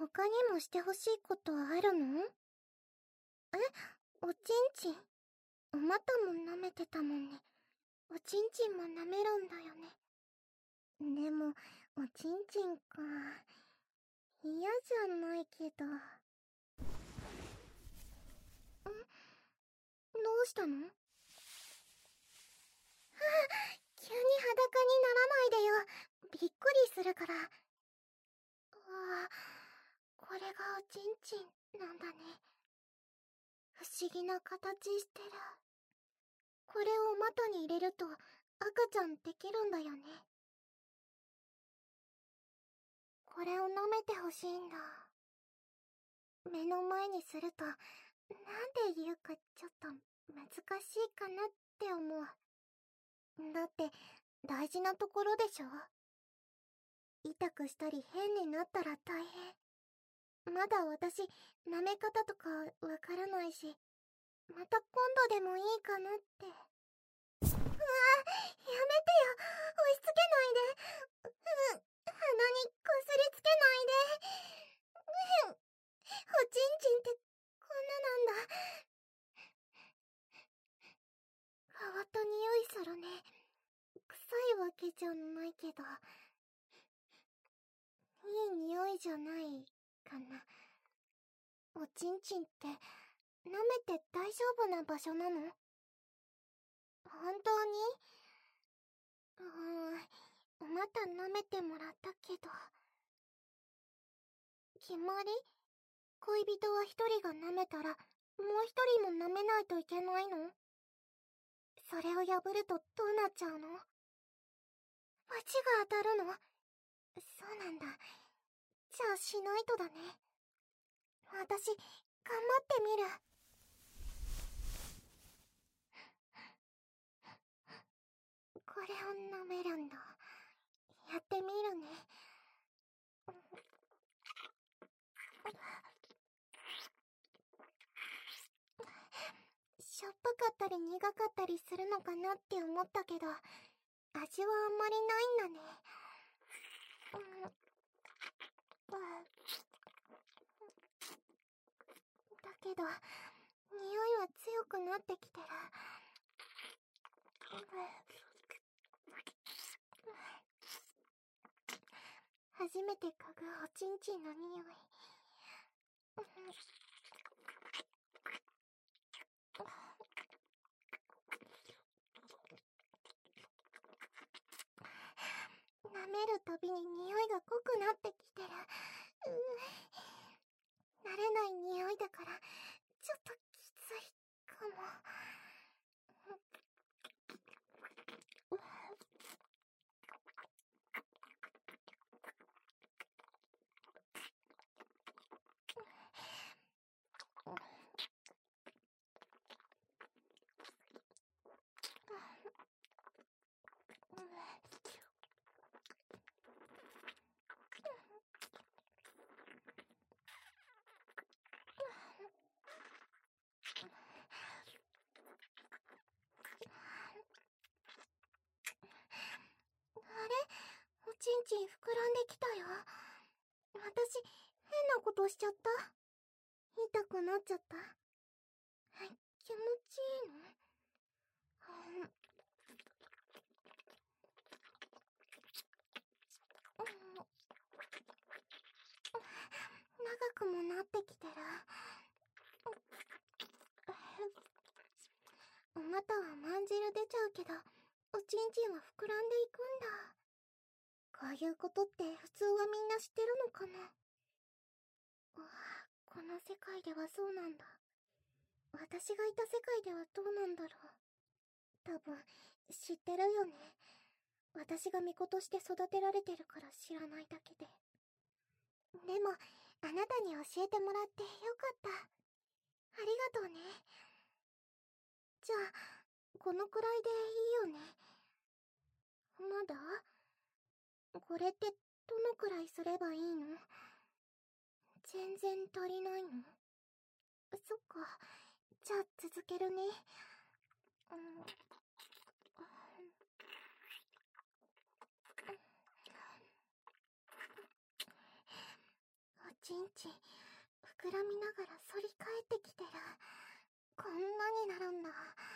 他にもしてほしいことはあるの？おちんちん？お股も舐めてたもんね。おちんちんも舐めるんだよね。でも、おちんちんか。嫌じゃないけど。どうしたの？急に裸にならないでよ。びっくりするから。これがおちんちんなんだね。不思議な形してる。これを股に入れると赤ちゃんできるんだよね。これを舐めてほしいんだ。目の前にすると、なんて言うかちょっと難しいかなって思う。だって大事なところでしょ。痛くしたり変になったら大変。まだ私、舐め方とかわからないし、また今度でもいいかなって。やめてよ、押し付けないで。鼻にこすりつけないで。おちんちんってこんななんだ。変わった匂いするね。臭いわけじゃないけど、いい匂いじゃないかな。おちんちんって舐めて大丈夫な場所なの？本当に？また舐めてもらったけど。決まり？恋人は一人が舐めたら、もう一人も舐めないといけないの？それを破るとどうなっちゃうの？罰が当たるの？そうなんだ。じゃあしないとだね。私、頑張ってみる。これを舐めるんだ。やってみるね。しょっぱかったり苦かったりするのかなって思ったけど、味はあんまりないんだね。だけど、匂いは強くなってきてる。初めて嗅ぐおちんちんの匂い。舐めるたびに匂いが濃くなってきてる。慣れない匂いだから、ちょっときついかも。おちんちん膨らんできたよ。私、変なことしちゃった？痛くなっちゃった？気持ちいいの？長くもなってきてる。お股はまんじる出ちゃうけど、おちんちんは膨らんでいくんだ。こういうことって普通はみんな知ってるのかな？この世界ではそうなんだ。私がいた世界ではどうなんだろう。多分、知ってるよね。私が巫女として育てられてるから知らないだけで。でも、あなたに教えてもらってよかった。ありがとうね。じゃあ、このくらいでいいよね。まだ？これってどのくらいすればいいの？全然足りないの？そっか。じゃあ続けるね。おちんちん、膨らみながら反り返ってきてる。こんなになるんだ。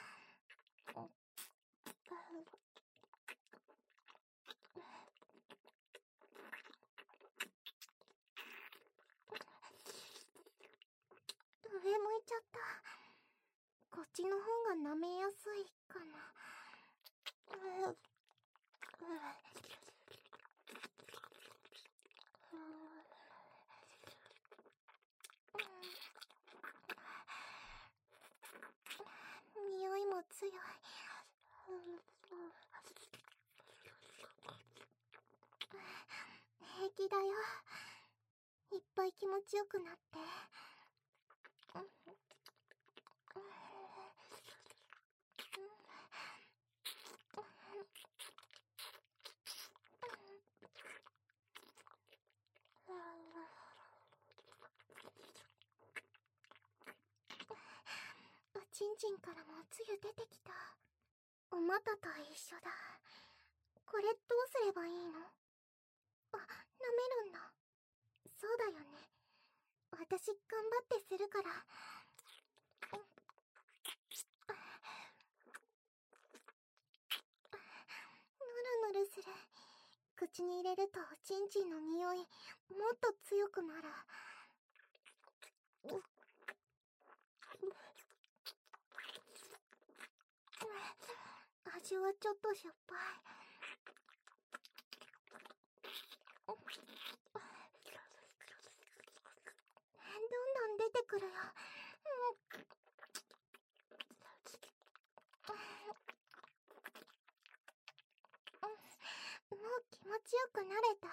上向いちゃった。こっちの方が舐めやすいかな。匂いも強い。平気だよ。いっぱい気持ちよくなって。おちんちんからもつゆ出てきた。お股と一緒だ。これどうすればいいの？あ、舐めるんだ。そうだよね。私頑張ってするから。ぬるぬるする。口に入れるとおちんちんの匂いもっと強くなる。味はちょっとしょっぱい。どんどん出てくるよ。もう気持ちよくなれた？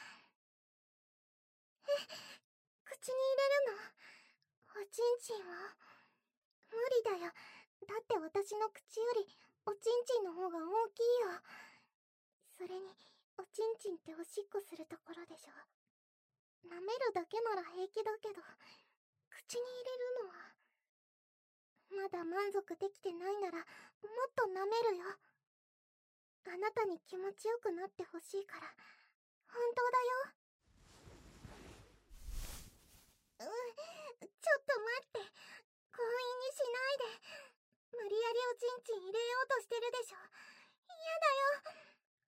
口に入れるの？おちんちんを？無理だよ。だって私の口よりおちんちんの方が大きいよ。それにおちんちんっておしっこするところでしょ。舐めるだけなら平気だけど、口に入れるのは。まだ満足できてないならもっと舐めるよ。あなたに気持ちよくなってほしいから。本当だよ。ちょっと待って。強引にしないで。無理やりおちんちん入れようとしてるでしょ。嫌だよ。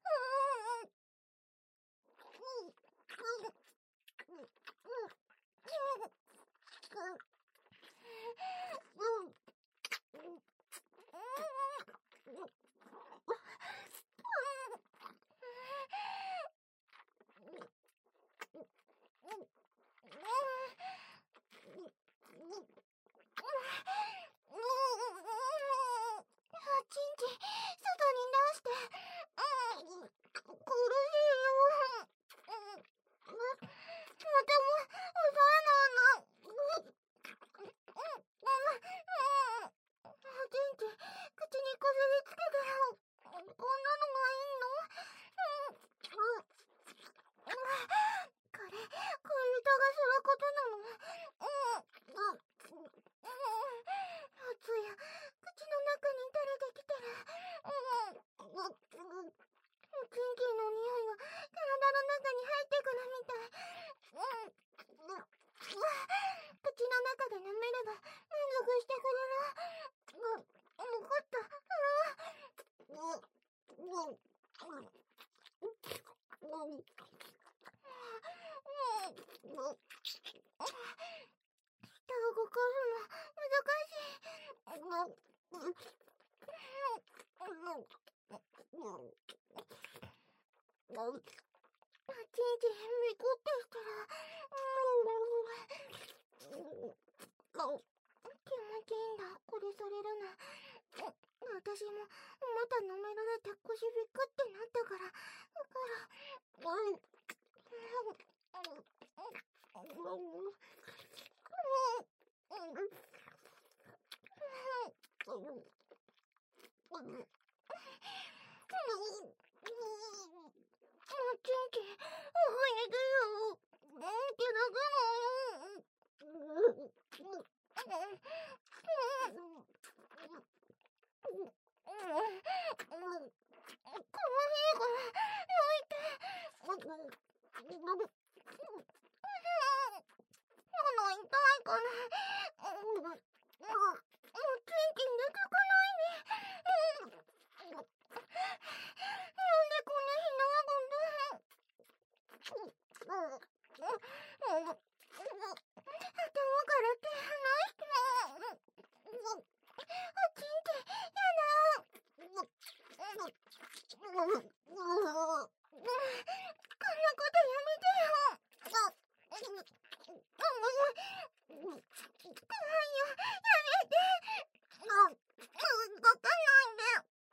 ちんちん、外に出して。苦しいよ。とても抑えないな。おちんちん、口にこすりつけてよ。こんなのがいいの？これ、恋人がすることなの？つや、口の中に垂れてきてる。おちんちんの匂いが体の中に入ってくるみたい。口の中で舐めれば満足してくれる。わかった。舌を動かすの難しい。ちんちんみこってしたら気持ちいいんだ。これされるの。私もまた舐められて腰ビクってなったから。ちんちん、おいでよ。気だけの。かわいいから、焼いて。 かな。もう元気出てこないね。なんでこんなひなわが頭から手離して。あちんってやだ。こんなことやめてよ。怖いよ、やめて。動かないで。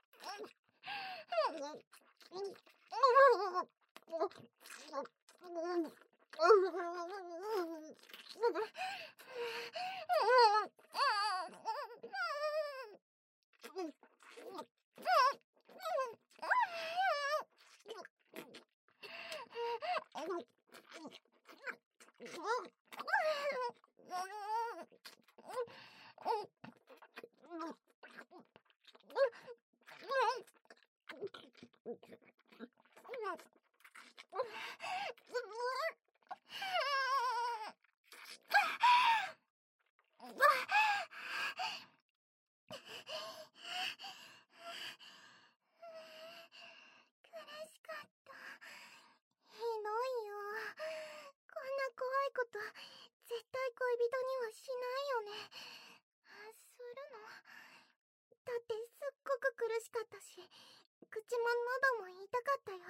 苦しかった。ひどいよ。こんな怖いこと絶対恋人にはしないよね。するの？だってすっごく苦しかったし、口も喉も痛かったよ。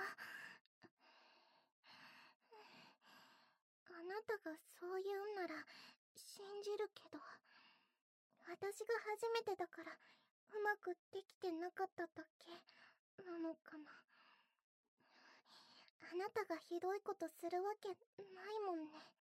あなたがそう言うんなら信じるけど、私が初めてだからうまくできてなかっただけなのかな。あなたがひどいことするわけないもんね。